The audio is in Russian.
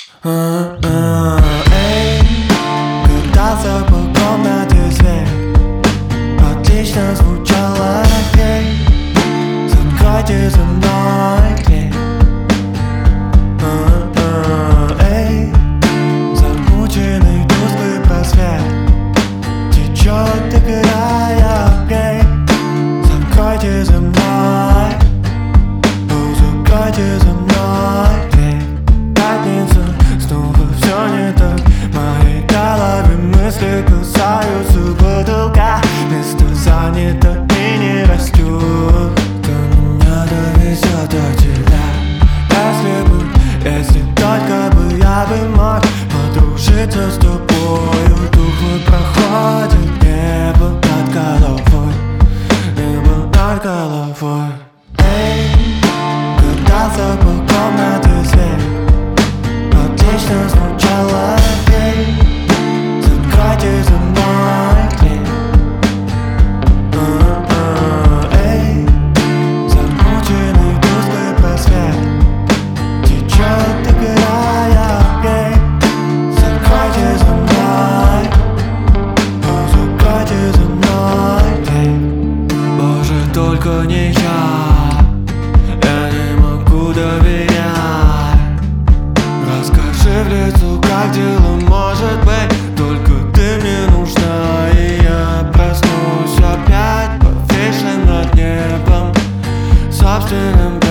Эй, катался по комнате свет, отлично звучало, эй, закройте за мной дверь. Эй, замученный тусклый просвет течет, играя, эй, закройте за мной, закройте за мной дверь. Пятница, снова все не так, в моей голове мысли касаются потолка. Место занято и не растет, кто меня довезет до тебя. Если только бы я бы мог подружиться с тобою. Тухло проходит небо над головой, небо над головой. Эй, катался по комнате свет, отлично звучало, эй, закройте за мной дверь. Эй, замученный тусклый просвет течет, играя, эй, закройте за мной, закройте за мной дверь. Боже, только не я не могу доверять. Расскажи в лицо, как дела, может быть, только ты мне нужна. И я проснусь опять, повешен над небом собственным